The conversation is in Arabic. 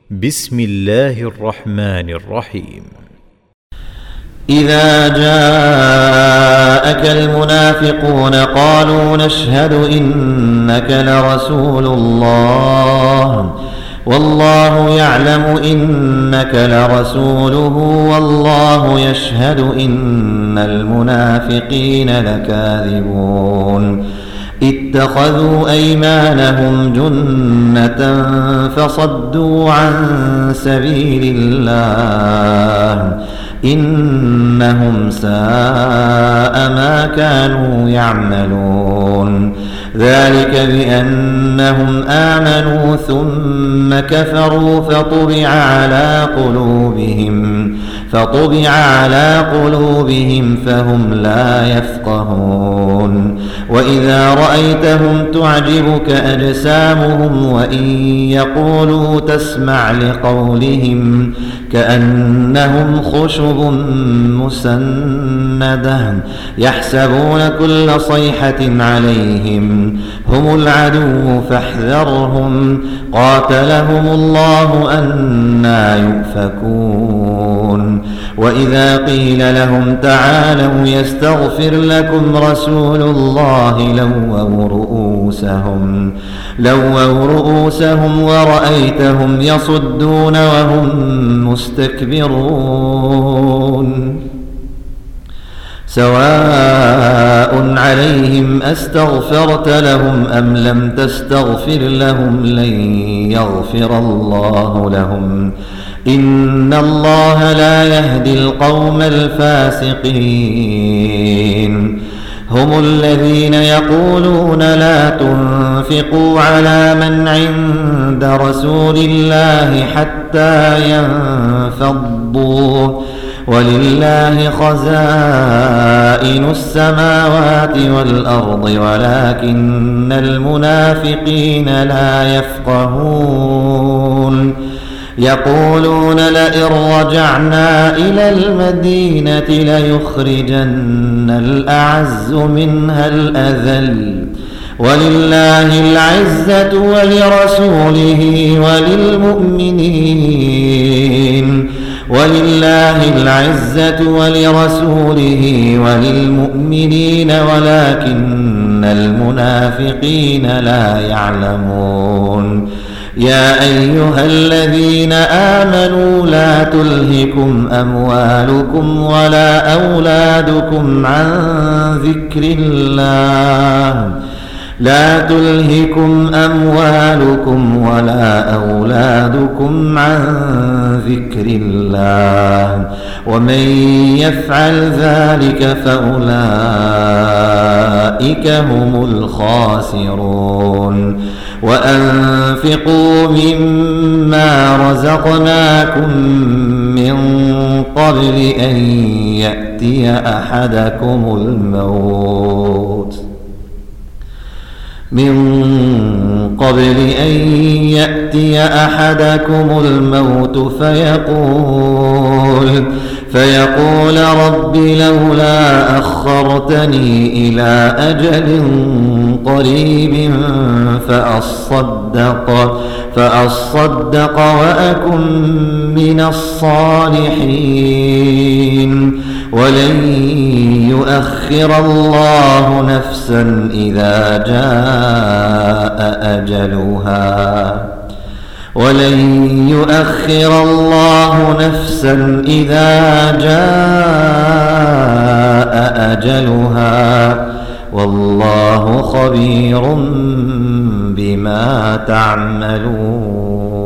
بسم الله الرحمن الرحيم. إذا جاءك المنافقون قالوا نشهد إنك لرسول الله والله يعلم إنك لرسوله والله يشهد إن المنافقين لكاذبون اتخذوا أيمانهم جنة فصدوا عن سبيل الله إنهم ساء ما كانوا يعملون ذلك بأنهم آمنوا ثم كفروا فطبع على قلوبهم فهم لا يفقهون وإذا رأيتهم تعجبك أجسامهم وإن يقولوا تسمع لقولهم كأنهم خشب مسندة يحسبون كل صيحة عليهم هم العدو فاحذرهم قاتلهم الله أنى يؤفكون وإذا قيل لهم تعالوا يستغفر لكم رسول الله لووا رؤوسهم ورأيتهم يصدون وهم مستكبرون سواء عليهم أستغفرت لهم أم لم تستغفر لهم لن يغفر الله لهم إن الله لا يهدي القوم الفاسقين هم الذين يقولون لا تنفقوا على من عند رسول الله حتى ينفضوا ولله خزائن السماوات والأرض ولكن المنافقين لا يفقهون يقولون لئن رجعنا إلى المدينة ليخرجن الأعز منها الأذل ولله العزة ولرسوله وللمؤمنين ولكن المنافقين لا يعلمون يا أيها الذين آمنوا لا تلهكم أموالكم ولا أولادكم عن ذكر الله ومن يفعل ذلك فأولئك هم الخاسرون وأنفقوا مما رزقناكم من قبل أن يأتي أحدكم الموت فيقول رب لولا أخرتني إلى أجل قريب فأصدق وأكن من الصالحين ولن يؤخر الله نفسا إذا جاء أجلها والله خبير بما تعملون.